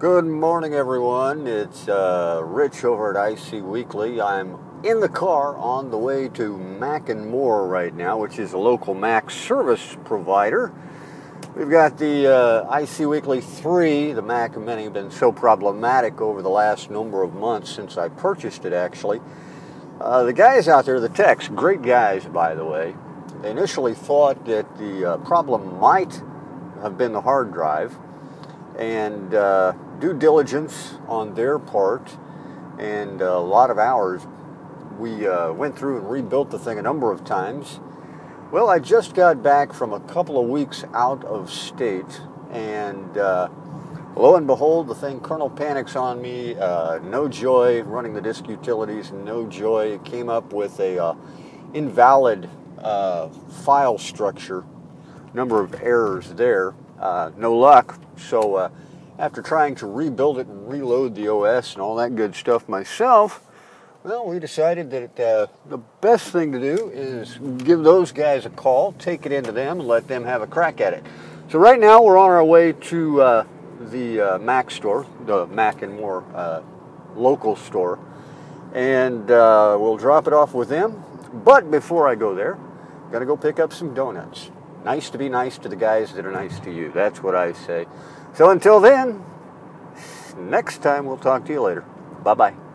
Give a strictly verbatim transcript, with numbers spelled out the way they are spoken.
Good morning, everyone. It's uh, Rich over at I C Weekly. I'm in the car on the way to Mac and More right now, which is a local Mac service provider. We've got the uh, I C Weekly three, the Mac Mini, been so problematic over the last number of months since I purchased it, actually. Uh, the guys out there, the techs, great guys, by the way, they initially thought that the uh, problem might have been the hard drive, and uh, due diligence on their part and a lot of hours, we uh, went through and rebuilt the thing a number of times. Well, I just got back from a couple of weeks out of state, and uh, lo and behold, the thing kernel panics on me. Uh, no joy running the disk utilities, no joy. It came up with a uh, invalid uh, file structure, number of errors there. Uh, no luck. So uh, after trying to rebuild it and reload the O S and all that good stuff myself, well, we decided that uh, the best thing to do is give those guys a call, take it into them, and let them have a crack at it. So right now we're on our way to uh, the uh, Mac store, the Mac and More uh, local store, and uh, we'll drop it off with them. But before I go there, got to go pick up some donuts. Nice to be nice to the guys that are nice to you. That's what I say. So until then, next time we'll talk to you later. Bye-bye.